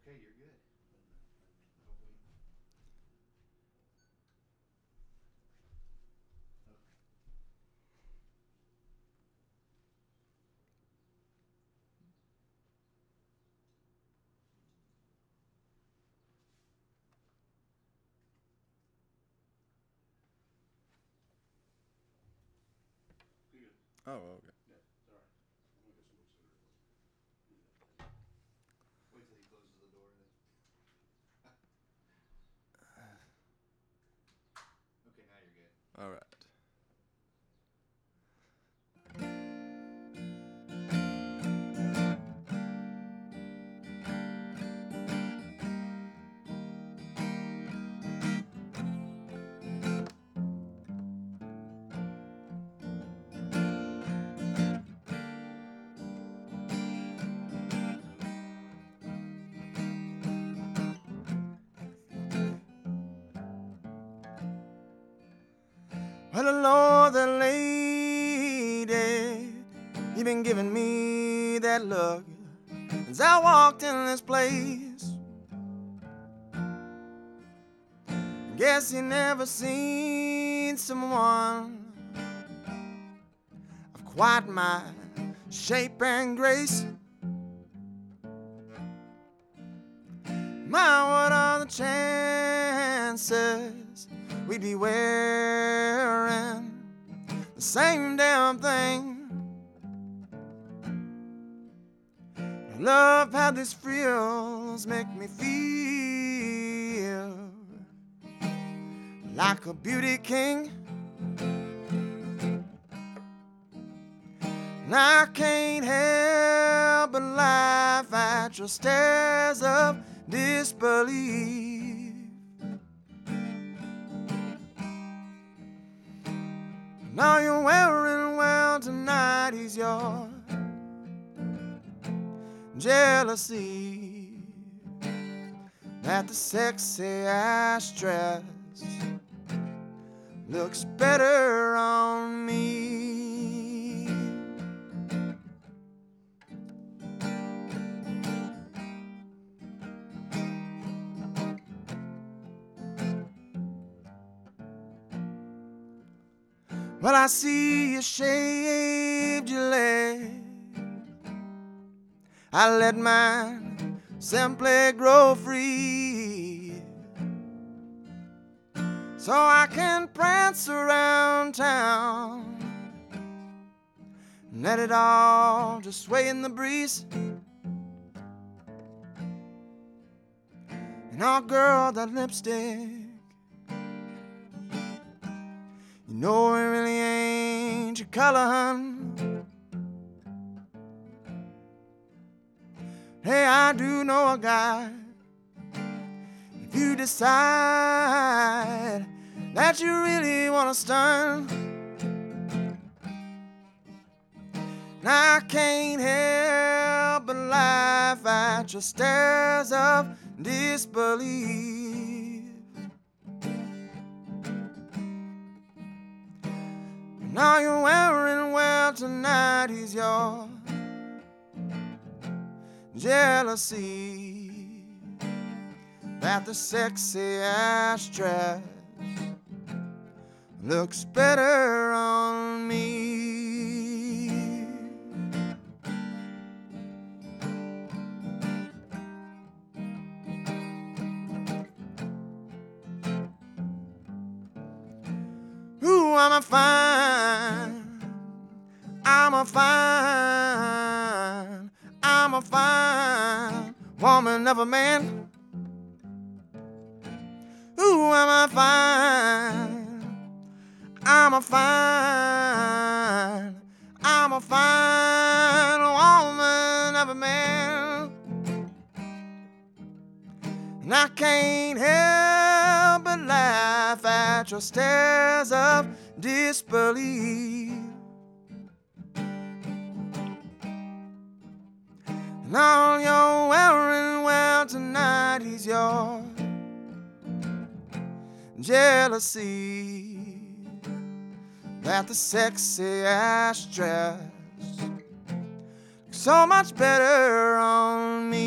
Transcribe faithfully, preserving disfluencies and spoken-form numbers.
Okay, you're good. Oh, okay. Yeah, it's all right. I'm gonna get some more cigarette. Wait till he closes the door. Then. Okay, now you're good. All right. Well, Lord, the lady, you been giving me that look as I walked in this place. Guess you never seen someone of quite my shape and grace. My, what are the chances we'd be wearing the same damn thing? Love how these frills make me feel like a beauty king. And I can't help but laugh at your stares of disbelief. Now you're wearing well tonight is your jealousy that the sexy ass dress looks better on me. Well, I see you shaved your leg. I let mine simply grow free, so I can prance around town and let it all just sway in the breeze. And oh, girl, that lipstick, you know it really ain't your color, hun. Hey, I do know a guy. If you decide that you really wanna stun, I can't help but laugh at your stares of disbelief. Now you're wearing well tonight is your jealousy that the sexy ass dress looks better on me. Ooh, I'm a fine, I'm a fine, I'm a fine woman of a man. Ooh, I'm a fine, I'm a fine, I'm a fine woman of a man. And I can't help but laugh at your stares of disbelief. And all you're wearing well tonight is your jealousy that the sexy ass dress looks so much better on me.